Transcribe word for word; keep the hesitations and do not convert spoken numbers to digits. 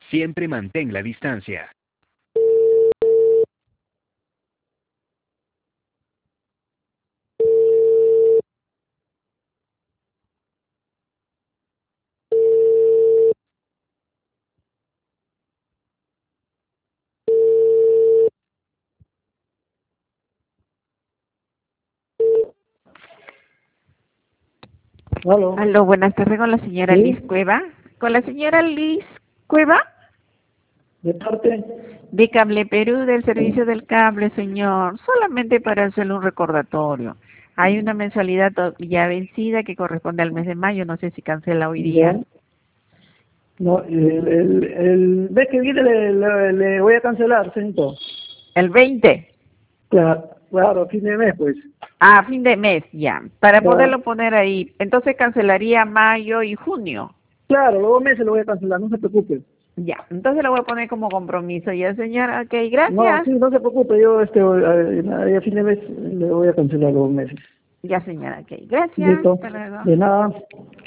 Siempre mantén la distancia. Aló. Aló, buenas tardes con la señora ¿Sí? Liz Cueva. Con la señora Liz Cueva ¿De parte? de Cable Perú, del servicio del cable, señor. Solamente para hacerle un recordatorio. Hay una mensualidad to- ya vencida que corresponde al mes de mayo. No sé si cancela hoy Ya. día. No, el, el, el mes que viene le, le, le voy a cancelar, siento. El veinte. Claro, claro, fin de mes, pues. A fin de mes, ya. Para Ya. poderlo poner ahí. Entonces cancelaría mayo y junio. Claro, los dos meses lo voy a cancelar, no se preocupe. Ya. Entonces lo voy a poner como compromiso. Ya, señora. Ok, No, gracias. sí, no se preocupe, yo este, a, a fin de mes le voy a cancelar los dos meses. Ya, señora. Ok, gracias. Listo. Hasta luego. De nada.